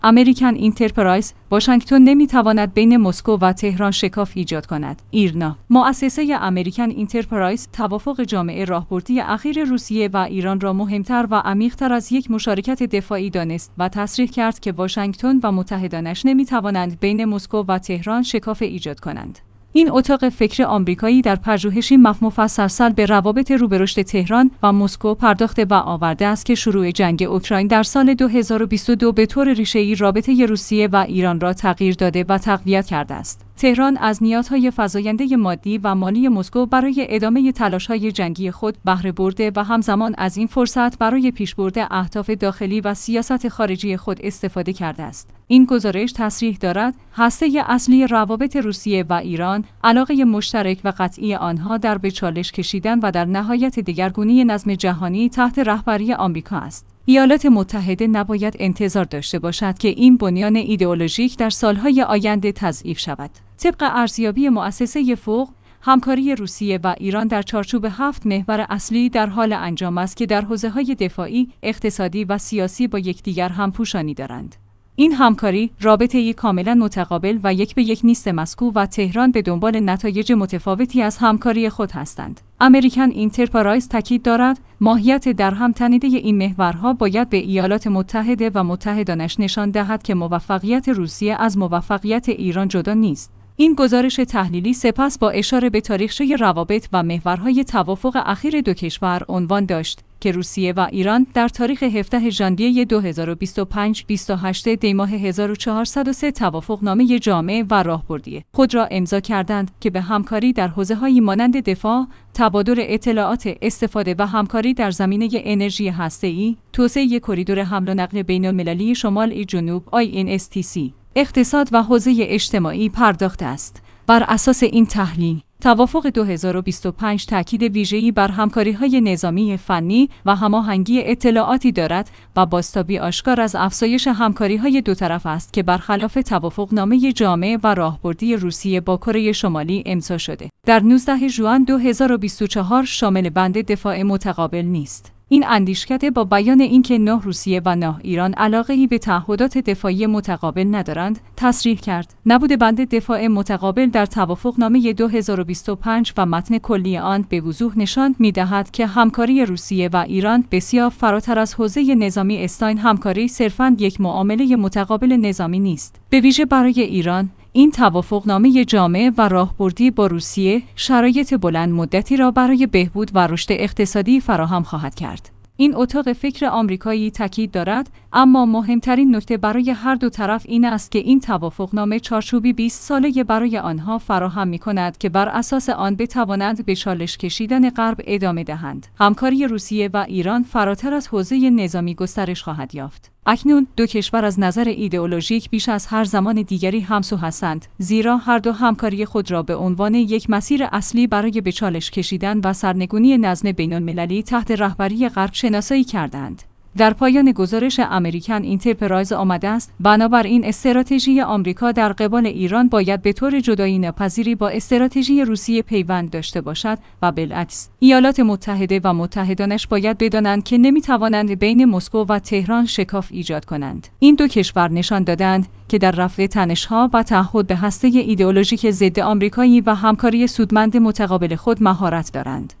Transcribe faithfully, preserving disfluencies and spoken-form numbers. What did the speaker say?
امریکن انترپرایز: واشنگتن نمیتواند بین مسکو و تهران شکاف ایجاد کند. ایرنا: مؤسسه امریکن انترپرایز توافق جامع راهبردی اخیر روسیه و ایران را مهمتر و عمیق‌تر از یک مشارکت دفاعی دانست و تصریح کرد که واشنگتن و متحدانش نمیتوانند بین مسکو و تهران شکاف ایجاد کنند. این اتاق فکر آمریکایی در پژوهشی مفصل به روابط روبرشت تهران و مسکو پرداخته و آورده است که شروع جنگ اوکراین در سال دو هزار و بیست و دو به طور ریشه‌ای رابطه روسیه و ایران را تغییر داده و تقویت کرده است. تهران از نیازهای فزاینده مادی و مالی مسکو برای ادامه تلاش‌های جنگی خود بهره برده و همزمان از این فرصت برای پیشبرد اهداف داخلی و سیاست خارجی خود استفاده کرده است. این گزارش تصریح دارد هسته اصلی روابط روسیه و ایران علاقه مشترک و قطعی آنها در به چالش کشیدن و در نهایت دگرگونی نظم جهانی تحت رهبری آمریکا است. ایالات متحده نباید انتظار داشته باشد که این بنیان ایدئولوژیک در سالهای آینده تضعیف شود. طبق ارزیابی مؤسسه فوق، همکاری روسیه و ایران در چارچوب هفت محور اصلی در حال انجام است که در حوزه‌های دفاعی، اقتصادی و سیاسی با یکدیگر همپوشانی دارند. این همکاری رابطه‌ای کاملا متقابل و یک به یک نیست. مسکو و تهران به دنبال نتایج متفاوتی از همکاری خود هستند. امریکن انترپرایز تاکید دارد ماهیت در هم تنیده این محورها باید به ایالات متحده و متحدانش نشان دهد که موفقیت روسیه از موفقیت ایران جدا نیست. این گزارش تحلیلی سپس با اشاره به تاریخچه روابط و محورهای توافق اخیر دو کشور عنوان داشت که روسیه و ایران در تاریخ هفدهم ژانویه دو هزار و بیست و پنج بیست و هشت دی ماه هزار و چهارصد و سه توافقنامه جامع و راهبردی خود را امضا کردند که به همکاری در حوزه‌هایی مانند دفاع، تبادل اطلاعات، استفاده و همکاری در زمینه انرژی هسته‌ای، توسعه کریدور حمل و نقل بین‌المللی شمال جنوب آی ان اس تی سی، اقتصاد و حوزه اجتماعی پرداخته است. بر اساس این تحلیل، توافق دو هزار و بیست و پنج تاکید ویژه‌ای بر همکاری‌های نظامی فنی و هماهنگی اطلاعاتی دارد و بازتابی آشکار از افزایش همکاری‌های دو طرف است که برخلاف توافقنامه جامع و راهبردی روسیه با کره شمالی امضا شده. در نوزدهم ژوئن دو هزار و بیست و چهار شامل بند دفاع متقابل نیست. این اندیشکده با بیان اینکه نه روسیه و نه ایران علاقه‌ای به تعهدات دفاعی متقابل ندارند، تصریح کرد. نبود بند دفاع متقابل در توافقنامه دو هزار و بیست و پنج و متن کلی آن به وضوح نشان می‌دهد که همکاری روسیه و ایران بسیار فراتر از حوزه نظامی است. این همکاری صرفاً یک معامله متقابل نظامی نیست. به ویژه برای ایران، این توافقنامه جامع و راهبردی با روسیه شرایط بلند مدتی را برای بهبود و رشد اقتصادی فراهم خواهد کرد. این اتاق فکر آمریکایی تاکید دارد، اما مهمترین نکته برای هر دو طرف این است که این توافقنامه چارچوبی بیست ساله برای آنها فراهم می‌کند که بر اساس آن بتوانند به چالش کشیدن غرب ادامه دهند. همکاری روسیه و ایران فراتر از حوزه نظامی گسترش خواهد یافت. اکنون دو کشور از نظر ایدئولوژیک بیش از هر زمان دیگری همسو هستند، زیرا هر دو همکاری خود را به عنوان یک مسیر اصلی برای به چالش کشیدن و سرنگونی نظم بین‌المللی تحت رهبری غرب شناسایی کردند. در پایان گزارش امریکن انترپرایز آمده است: بنابراین استراتژی آمریکا در قبال ایران باید به طور جدایی ناپذیری با استراتژی روسیه پیوند داشته باشد و بالعکس. ایالات متحده و متحدانش باید بدانند که نمی‌توانند بین مسکو و تهران شکاف ایجاد کنند. این دو کشور نشان دادند که در رفع تنش‌ها و تعهد به هسته ایدئولوژیک ضد آمریکایی و همکاری سودمند متقابل خود مهارت دارند.